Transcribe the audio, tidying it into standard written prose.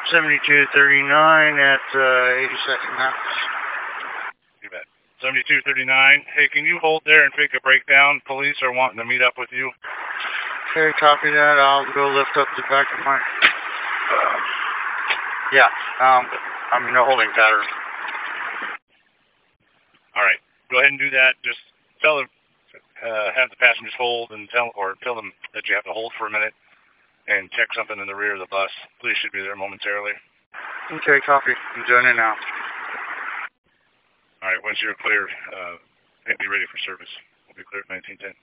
7239 at 82nd now. You bet. 7239. Hey, can you hold there and take a breakdown? Police are wanting to meet up with you. Okay, copy that. I'll go lift up the back of my... yeah, I'm in a holding pattern. All right. Go ahead and do that. Just tell them, have the passengers hold and tell them that you have to hold for a minute and check something in the rear of the bus. Police should be there momentarily. Okay, copy. I'm doing it now. All right. Once you're cleared, be ready for service. We'll be clear at 1910.